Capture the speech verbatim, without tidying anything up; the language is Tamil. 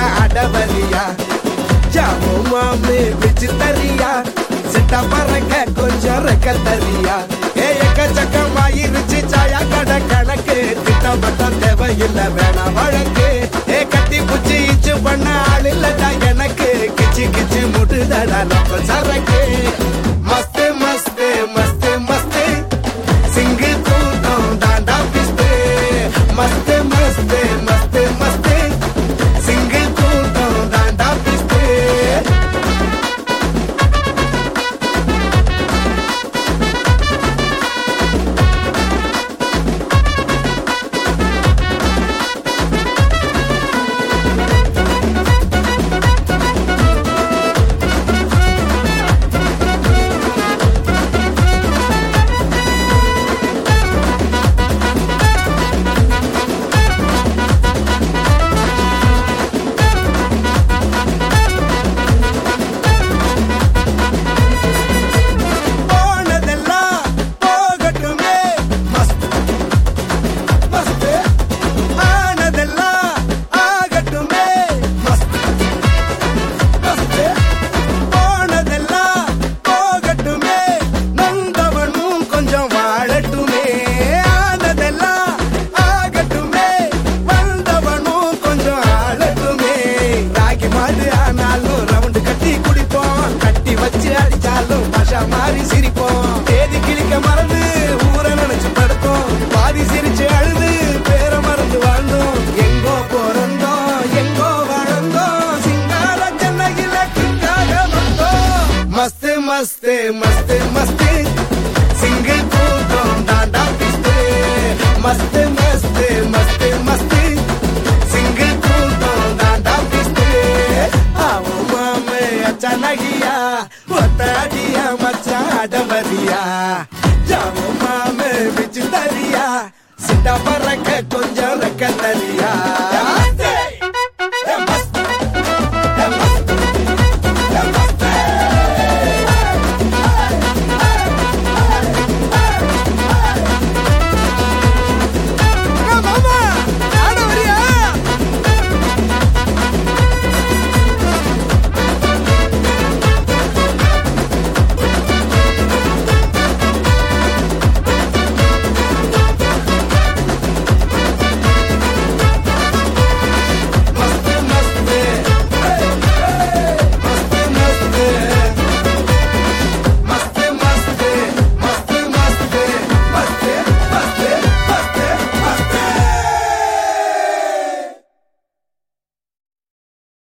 அடவரியா ஜாமோ மாமே பிச்சு தரியா சிட்ட பறக்க கொஞ்சம் ரெக்க தரியா ஏ எக்கச்சக்கமாயிருச்சு சாயா கடை கணக்கு திட்டப்பட்ட தேவையில்லை வேணாம் வழக்கு ஏ கட்டி புச்சி இச்சு பண்ண ஆள் இல்லடா எனக்கு கிச்சு கிச்சு முட்டுதடா நம்ம சரக்கு மஸ்து மஸ்து மஸ்து மஸ்து சிங்கிள் கூட்டம் தாண்டா பிஸ்து மஸ்து மஸ்து மஸ்து மஸ்து சிங்கிள் கூட்டம் தாண்டா பிஸ்து மாறி சிரிப்போம் தேதி கிளிக்க மறந்து ஊரை நினைச்சு படுத்தோம் பாதி சிரிச்சு அழுது பேர மறந்து வாழ்ந்தோம் எங்கோ பிறந்தோம் எங்கோ வாழ்ந்தோம் சிங்கார சென்னையில கிங்காக வந்தோம் மஸ்து மஸ்து மஸ்து மஸ்து சிங்கிள் கூட்டம் தாண்டா பிஸ்து மஸ்து